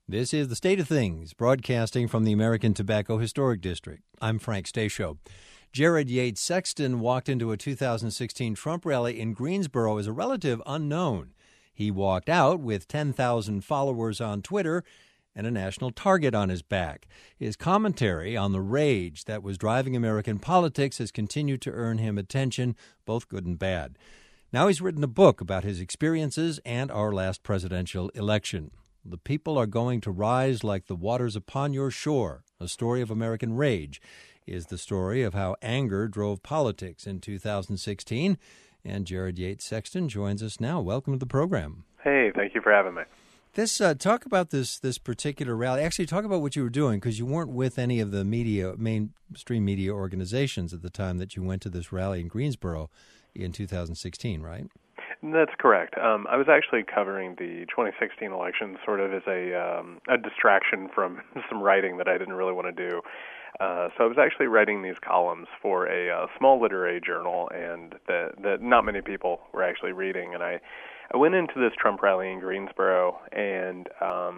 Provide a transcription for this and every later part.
This is The State of Things, broadcasting from the American Tobacco Historic District. I'm Frank Stasio. Jared Yates Sexton walked into a 2016 Trump rally in Greensboro as a relative unknown. He walked out with 10,000 followers on Twitter and a national target on his back. His commentary on the rage that was driving American politics has continued to earn him attention, both good and bad. Now he's written a book about his experiences and our last presidential election. The People Are Going to Rise Like the Waters Upon Your Shore, a story of American rage, is the story of how anger drove politics in 2016. And Jared Yates Sexton joins us now. Welcome to the program. Hey, thank you for having me. Talk about this particular rally. Actually, talk about what you were doing, because you weren't with any of the mainstream media organizations at the time that you went to this rally in Greensboro in 2016, right? That's correct. I was actually covering the 2016 election sort of as a distraction from some writing that I didn't really want to do. So I was actually writing these columns for a small literary journal, and that not many people were actually reading. And I went into this Trump rally in Greensboro, and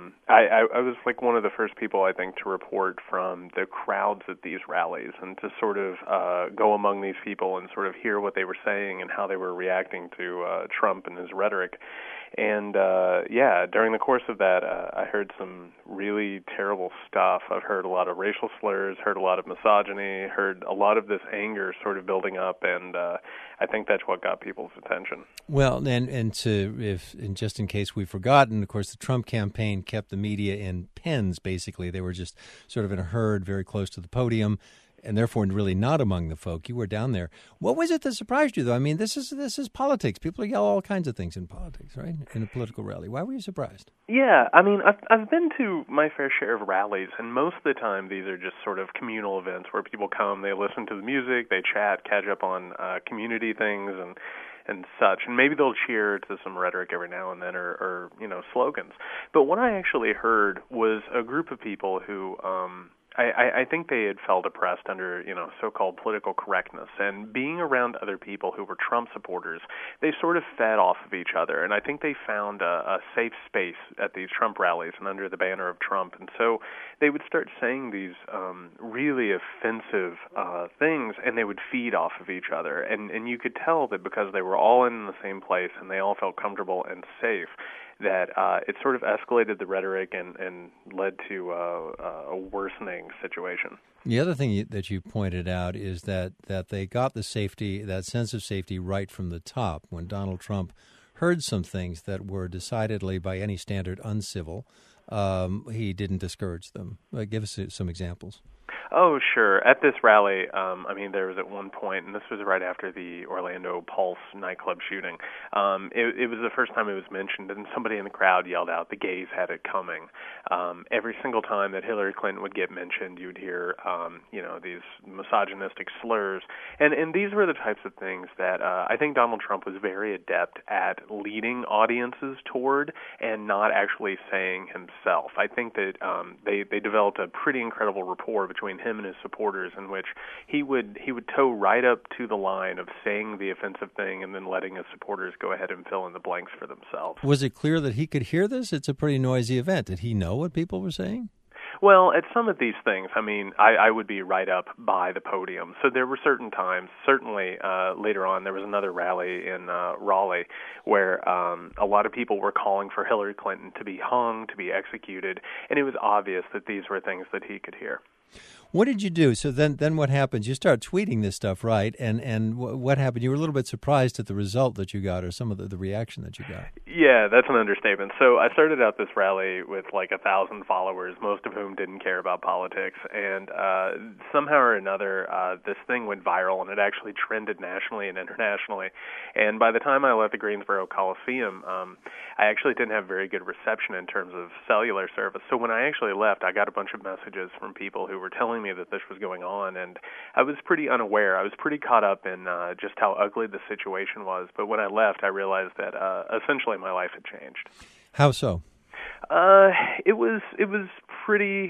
I was like one of the first people, I think, to report from the crowds at these rallies and to sort of go among these people and sort of hear what they were saying and how they were reacting to Trump and his rhetoric. And, during the course of that, I heard some really terrible stuff. I've heard a lot of racial slurs, heard a lot of misogyny, heard a lot of this anger sort of building up, and I think that's what got people's attention. Well, and just in case we've forgotten, of course, the Trump campaign kept the media in pens, basically. They were just sort of in a herd very close to the podium, and therefore really not among the folk. You were down there. What was it that surprised you, though? I mean, this is politics. People yell all kinds of things in politics, right? In a political rally. Why were you surprised? Yeah, I mean, I've been to my fair share of rallies, and most of the time these are just sort of communal events where people come, they listen to the music, they chat, catch up on community things and such, and maybe they'll cheer to some rhetoric every now and then or slogans. But what I actually heard was a group of people who I think they had felt oppressed under, so-called political correctness. And being around other people who were Trump supporters, they sort of fed off of each other. And I think they found a safe space at these Trump rallies and under the banner of Trump. And so they would start saying these really offensive things, and they would feed off of each other. And you could tell that because they were all in the same place and they all felt comfortable and safe, that it sort of escalated the rhetoric and led to a worsening situation. The other thing that you pointed out is that they got the safety, that sense of safety, right from the top. When Donald Trump heard some things that were decidedly, by any standard, uncivil, he didn't discourage them. Give us some examples. Oh, sure. At this rally, there was at one point, and this was right after the Orlando Pulse nightclub shooting, it was the first time it was mentioned, and somebody in the crowd yelled out, "The gays had it coming." Every single time that Hillary Clinton would get mentioned, you would hear, these misogynistic slurs. And these were the types of things that I think Donald Trump was very adept at leading audiences toward and not actually saying himself. I think that they developed a pretty incredible rapport between him and his supporters, in which he would toe right up to the line of saying the offensive thing and then letting his supporters go ahead and fill in the blanks for themselves. Was it clear that he could hear this? It's a pretty noisy event. Did he know what people were saying? Well, at some of these things, I would be right up by the podium. So there were certain times, certainly later on, there was another rally in Raleigh where a lot of people were calling for Hillary Clinton to be hung, to be executed, and it was obvious that these were things that he could hear. What did you do? So then what happens? You start tweeting this stuff, right? And what happened? You were a little bit surprised at the result that you got, or some of the reaction that you got. Yeah, that's an understatement. So I started out this rally with like 1,000 followers, most of whom didn't care about politics. And somehow or another, this thing went viral, and it actually trended nationally and internationally. And by the time I left the Greensboro Coliseum, I actually didn't have very good reception in terms of cellular service. So when I actually left, I got a bunch of messages from people who were telling me that this was going on, and I was pretty unaware. I was pretty caught up in just how ugly the situation was. But when I left, I realized that essentially my life had changed. How so? It was pretty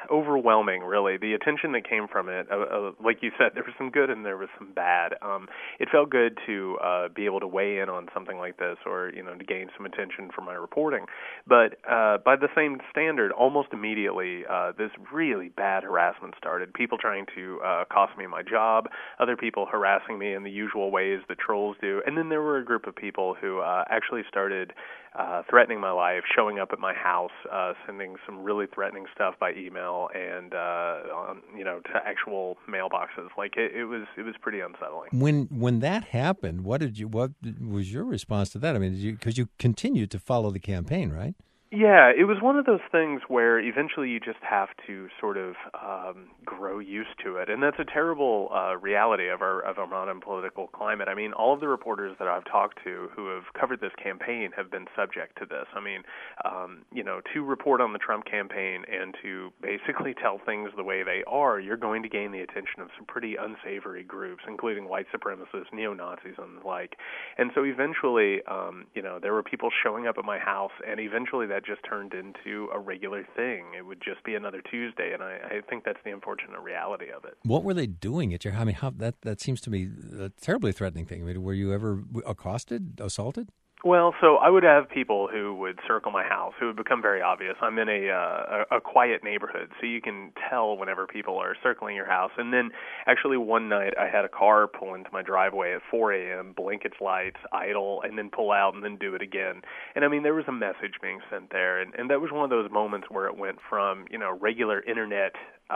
overwhelming, really. The attention that came from it, like you said, there was some good and there was some bad. It felt good to be able to weigh in on something like this, or to gain some attention for my reporting. But by the same standard, almost immediately, this really bad harassment started. People trying to cost me my job, other people harassing me in the usual ways that trolls do, and then there were a group of people who actually started threatening my life, showing up at my house, sending some really threatening stuff by email and to actual mailboxes. Like it was pretty unsettling. When that happened, what was your response to that? I mean, because you continued to follow the campaign, right? Yeah, it was one of those things where eventually you just have to sort of grow used to it, and that's a terrible reality of our modern political climate. I mean, all of the reporters that I've talked to who have covered this campaign have been subject to this. I mean, to report on the Trump campaign and to basically tell things the way they are, you're going to gain the attention of some pretty unsavory groups, including white supremacists, neo-Nazis, and the like. And so eventually, there were people showing up at my house, and eventually that just turned into a regular thing. It would just be another Tuesday, and I think that's the unfortunate reality of it. What were they doing at your house? I mean, that seems to me a terribly threatening thing. I mean, were you ever accosted, assaulted? Well, so I would have people who would circle my house, who would become very obvious. I'm in a quiet neighborhood, so you can tell whenever people are circling your house. And then actually one night I had a car pull into my driveway at 4 a.m., blink its lights, idle, and then pull out and then do it again. And I mean, there was a message being sent there, and that was one of those moments where it went from, regular internet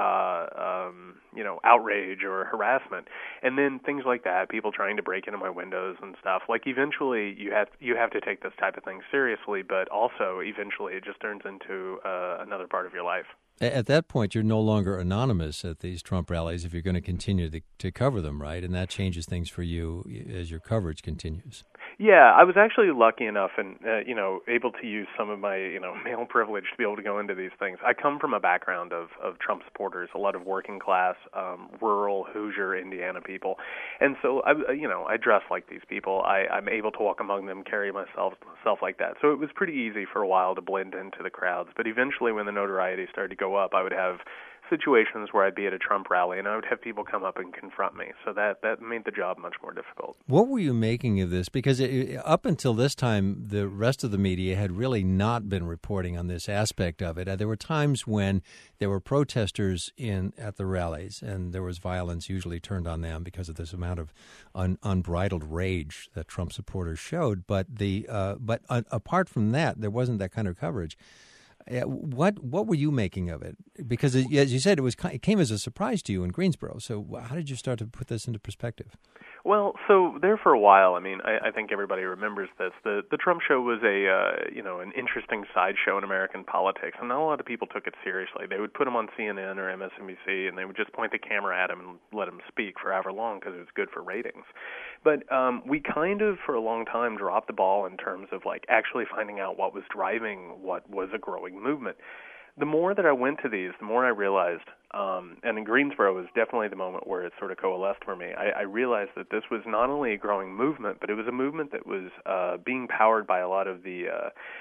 outrage or harassment, and then things like that, people trying to break into my windows and stuff. Like eventually you have to take this type of thing seriously, but also eventually it just turns into another part of your life. At that point, you're no longer anonymous at these Trump rallies if you're going to continue to cover them, right? And that changes things for you as your coverage continues. Yeah, I was actually lucky enough and, able to use some of my, male privilege to be able to go into these things. I come from a background of Trump supporters, a lot of working class, rural Hoosier, Indiana people. And so, I dress like these people. I'm able to walk among them, carry myself like that. So it was pretty easy for a while to blend into the crowds. But eventually when the notoriety started to go up, I would have situations where I'd be at a Trump rally and I would have people come up and confront me. So that made the job much more difficult. What were you making of this? Because up until this time, the rest of the media had really not been reporting on this aspect of it. There were times when there were protesters at the rallies, and there was violence usually turned on them because of this amount of unbridled rage that Trump supporters showed. But apart from that, there wasn't that kind of coverage. What were you making of it? Because, as you said, it came as a surprise to you in Greensboro. So how did you start to put this into perspective? Well, so there for a while, I mean, I think everybody remembers this. The Trump show was an interesting sideshow in American politics, and not a lot of people took it seriously. They would put him on CNN or MSNBC, and they would just point the camera at him and let him speak for however long because it was good for ratings. But we kind of, for a long time, dropped the ball in terms of actually finding out what was driving what was a growing movement. The more that I went to these, the more I realized, and in Greensboro was definitely the moment where it sort of coalesced for me. I realized that this was not only a growing movement, but it was a movement that was being powered by a lot of the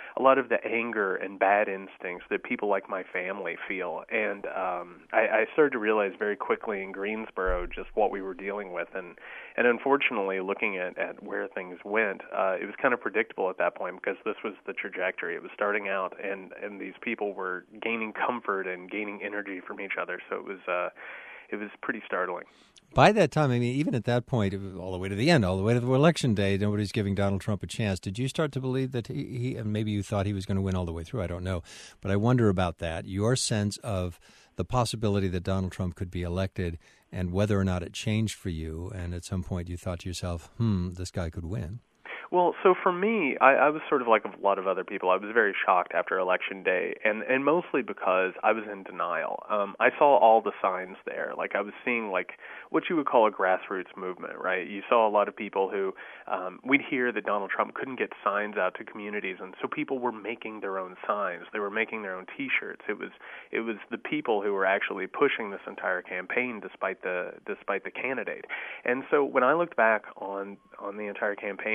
anger and bad instincts that people like my family feel. And I started to realize very quickly in Greensboro just what we were dealing with. And unfortunately, looking at where things went, it was kind of predictable at that point because this was the trajectory. It was starting out, and these people were gaining comfort and gaining energy from each other. So it was pretty startling. By that time, I mean, even at that point, all the way to the end, all the way to the election day, nobody's giving Donald Trump a chance. Did you start to believe that he and maybe you thought he was going to win all the way through? I don't know. But I wonder about that. Your sense of the possibility that Donald Trump could be elected and whether or not it changed for you. And at some point you thought to yourself, this guy could win. Well, so for me, I was sort of like a lot of other people. I was very shocked after Election Day, and mostly because I was in denial. I saw all the signs there. I was seeing what you would call a grassroots movement, right? You saw a lot of people who we'd hear that Donald Trump couldn't get signs out to communities, and so people were making their own signs. They were making their own T-shirts. It was the people who were actually pushing this entire campaign despite the candidate. And so when I looked back on the entire campaign when I was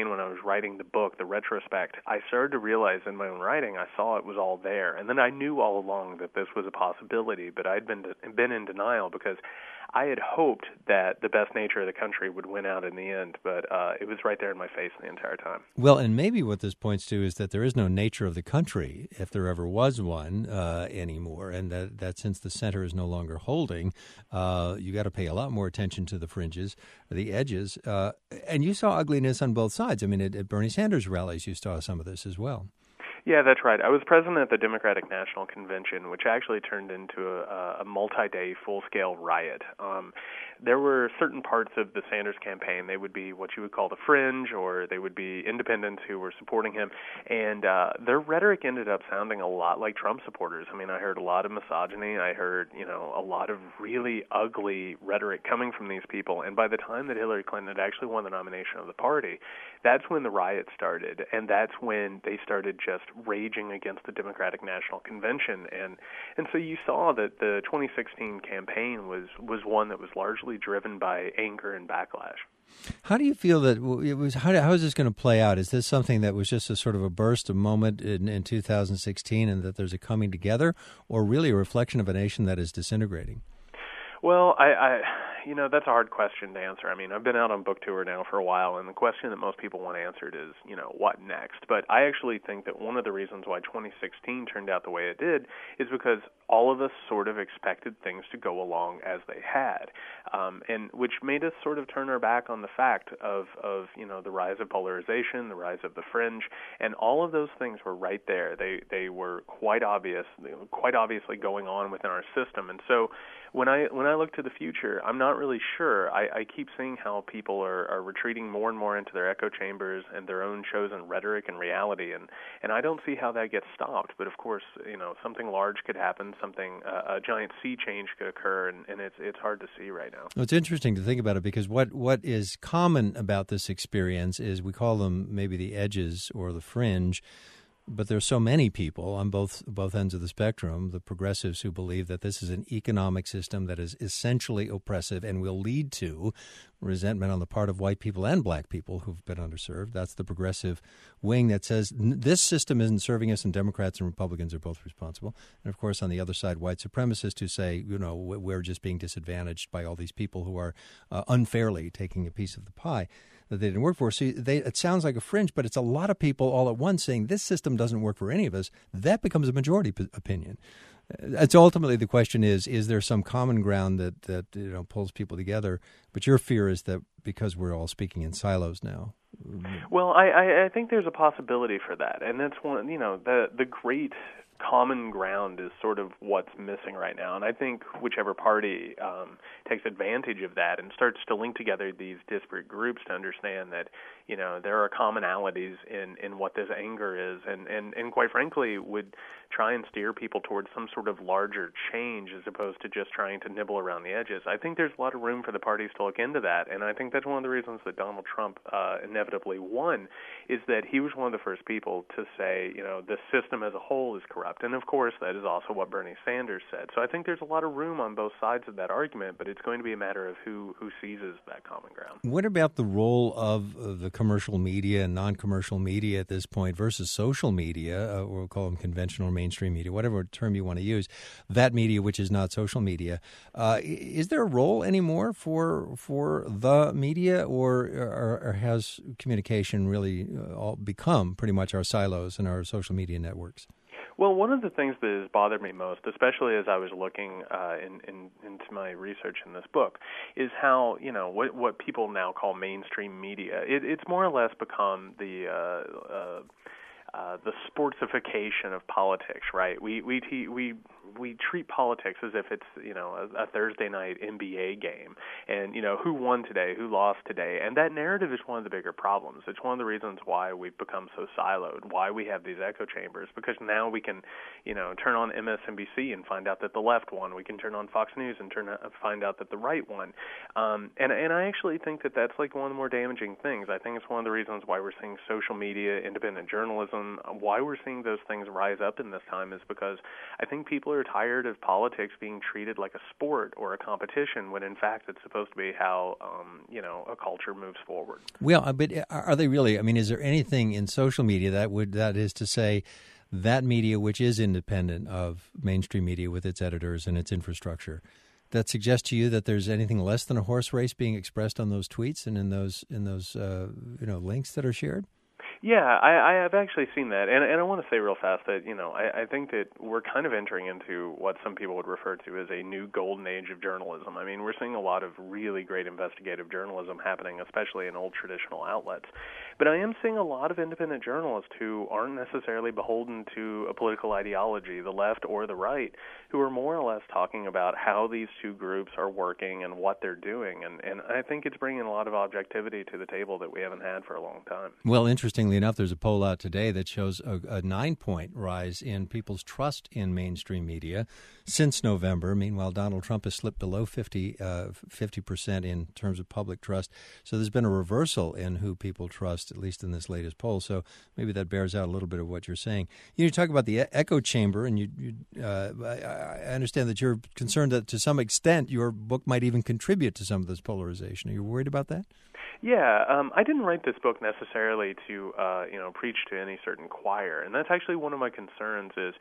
writing the book, the retrospect, I started to realize in my own writing, I saw it was all there. And then I knew all along that this was a possibility, but I'd been in denial because I had hoped that the best nature of the country would win out in the end, but it was right there in my face the entire time. Well, and maybe what this points to is that there is no nature of the country, if there ever was one, anymore, and that since the center is no longer holding, you got to pay a lot more attention to the fringes, the edges, and you saw ugliness on both sides. I mean, at Bernie Sanders rallies, you saw some of this as well. Yeah, that's right. I was present at the Democratic National Convention, which actually turned into a multi-day, full-scale riot. There were certain parts of the Sanders campaign. They would be what you would call the fringe, or they would be independents who were supporting him. And their rhetoric ended up sounding a lot like Trump supporters. I mean, I heard a lot of misogyny. I heard, a lot of really ugly rhetoric coming from these people. And by the time that Hillary Clinton had actually won the nomination of the party, that's when the riot started. And that's when they started just raging against the Democratic National Convention. And so you saw that the 2016 campaign was one that was largely driven by anger and backlash. How do you feel that it was? How is this going to play out? Is this something that was just a sort of a burst, a moment in 2016, and that there's a coming together, or really a reflection of a nation that is disintegrating? Well, that's a hard question to answer. I mean, I've been out on book tour now for a while, and the question that most people want answered is, what next? But I actually think that one of the reasons why 2016 turned out the way it did is because all of us sort of expected things to go along as they had, and which made us sort of turn our back on the fact of the rise of polarization, the rise of the fringe, and all of those things were right there. They were quite obviously going on within our system, and so when I look to the future, I'm not really sure. I keep seeing how people are retreating more and more into their echo chambers and their own chosen rhetoric and reality, and I don't see how that gets stopped. But of course, something large could happen, a giant sea change could occur, and it's hard to see right now. Well, it's interesting to think about it because what is common about this experience is we call them maybe the edges or the fringe. But there's so many people on both ends of the spectrum, the progressives who believe that this is an economic system that is essentially oppressive and will lead to resentment on the part of white people and black people who've been underserved. That's the progressive wing that says this system isn't serving us, and Democrats and Republicans are both responsible. And, of course, on the other side, white supremacists who say, we're just being disadvantaged by all these people who are unfairly taking a piece of the pie that they didn't work for. So it sounds like a fringe, but it's a lot of people all at once saying this system doesn't work for any of us. That becomes a majority opinion. It's ultimately the question is there some common ground that pulls people together? But your fear is that because we're all speaking in silos now. Well, I think there's a possibility for that, and that's one. The great common ground is sort of what's missing right now. And I think whichever party takes advantage of that and starts to link together these disparate groups to understand that, there are commonalities in what this anger is and quite frankly would try and steer people towards some sort of larger change as opposed to just trying to nibble around the edges. I think there's a lot of room for the parties to look into that, and I think that's one of the reasons that Donald Trump inevitably won is that he was one of the first people to say, the system as a whole is corrupt. And, of course, that is also what Bernie Sanders said. So I think there's a lot of room on both sides of that argument, but it's going to be a matter of who seizes that common ground. What about the role of the commercial media and non-commercial media at this point versus social media, we'll call them conventional or mainstream media, whatever term you want to use, that media which is not social media. Is there a role anymore for the media, or has communication really all become pretty much our silos and our social media networks? Well, one of the things that has bothered me most, especially as I was looking into my research in this book, is how, what people now call mainstream media. It's more or less become the sportsification of politics, right? We treat politics as if it's a Thursday night NBA game, and who won today, who lost today, and that narrative is one of the bigger problems. It's one of the reasons why we've become so siloed, why we have these echo chambers, because now we can turn on MSNBC and find out that the left won. We can turn on Fox News and find out that the right won. And I actually think that that's like one of the more damaging things. I think it's one of the reasons why we're seeing social media, independent journalism, why we're seeing those things rise up in this time is because I think people people are tired of politics being treated like a sport or a competition when in fact it's supposed to be how, a culture moves forward. Well, but are they really? I mean, is there anything in social media that is to say that media which is independent of mainstream media with its editors and its infrastructure that suggests to you that there's anything less than a horse race being expressed on those tweets and in those links that are shared? Yeah, I have actually seen that, and I want to say real fast that I think that we're kind of entering into what some people would refer to as a new golden age of journalism. I mean, we're seeing a lot of really great investigative journalism happening, especially in old traditional outlets. But I am seeing a lot of independent journalists who aren't necessarily beholden to a political ideology, the left or the right, who are more or less talking about how these two groups are working and what they're doing, and I think it's bringing a lot of objectivity to the table that we haven't had for a long time. Well, interestingly enough, there's a poll out today that shows a 9-point rise in people's trust in mainstream media since November. Meanwhile, Donald Trump has slipped below 50% in terms of public trust. So there's been a reversal in who people trust, at least in this latest poll. So maybe that bears out a little bit of what you're saying. You talk about the echo chamber, and I understand that you're concerned that to some extent your book might even contribute to some of this polarization. Are you worried about that? Yeah, I didn't write this book necessarily to, preach to any certain choir, and that's actually one of my concerns is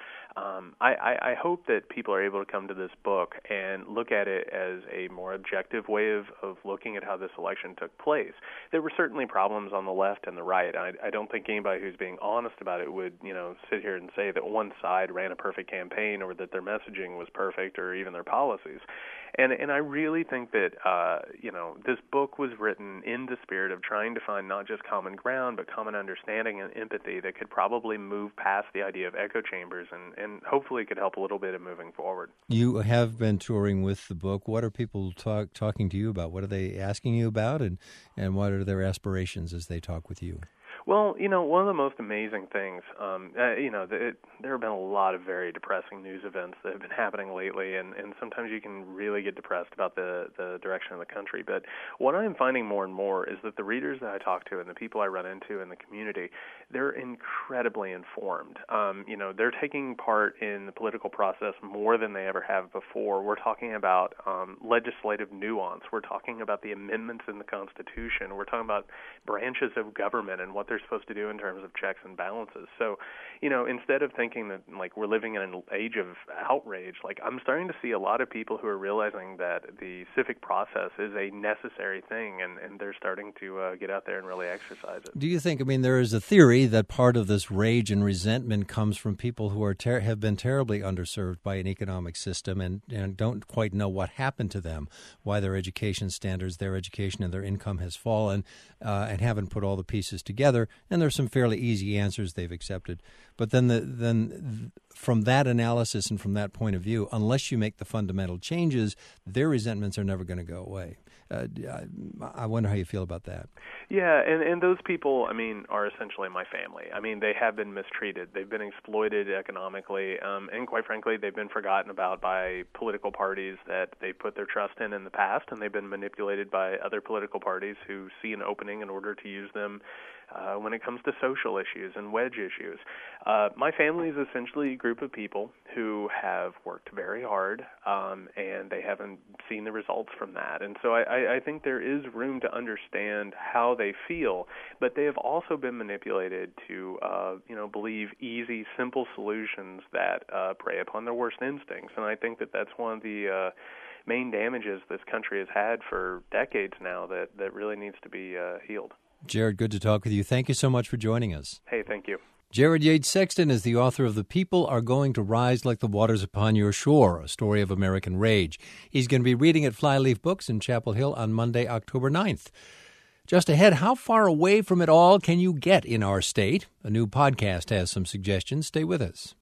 I hope that people are able to come to this book and look at it as a more objective way of looking at how this election took place. There were certainly problems on the left and the right. I don't think anybody who's being honest about it would, sit here and say that one side ran a perfect campaign or that their messaging was perfect or even their policies. And I really think that, this book was written in the spirit of trying to find not just common ground, but common understanding and empathy that could probably move past the idea of echo chambers and hopefully could help a little bit of moving forward. You have been touring with the book. What are people talking to you about? What are they asking you about, and what are their aspirations as they talk with you? Well, one of the most amazing things, there have been a lot of very depressing news events that have been happening lately, and sometimes you can really get depressed about the direction of the country. But what I'm finding more and more is that the readers that I talk to and the people I run into in the community, they're incredibly informed. They're taking part in the political process more than they ever have before. We're talking about legislative nuance. We're talking about the amendments in the Constitution. We're talking about branches of government and what they're supposed to do in terms of checks and balances. So, instead of thinking that, we're living in an age of outrage, I'm starting to see a lot of people who are realizing that the civic process is a necessary thing, and they're starting to get out there and really exercise it. Do you think, there is a theory that part of this rage and resentment comes from people who are have been terribly underserved by an economic system and don't quite know what happened to them, why their education standards, their education and their income has fallen, and haven't put all the pieces together, and there's some fairly easy answers they've accepted. But then from that analysis and from that point of view, unless you make the fundamental changes, their resentments are never going to go away. I wonder how you feel about that. Yeah, and those people, are essentially my family. They have been mistreated. They've been exploited economically, and quite frankly, they've been forgotten about by political parties that they put their trust in the past, and they've been manipulated by other political parties who see an opening in order to use them when it comes to social issues and wedge issues. My family is essentially a group of people who have worked very hard, and they haven't seen the results from that. And so I think there is room to understand how they feel, but they have also been manipulated to, believe easy, simple solutions that prey upon their worst instincts. And I think that that's one of the main damages this country has had for decades now that really needs to be healed. Jared, good to talk with you. Thank you so much for joining us. Hey, thank you. Jared Yates Sexton is the author of The People Are Going to Rise Like the Waters Upon Your Shore, a story of American rage. He's going to be reading at Flyleaf Books in Chapel Hill on Monday, October 9th. Just ahead, how far away from it all can you get in our state? A new podcast has some suggestions. Stay with us.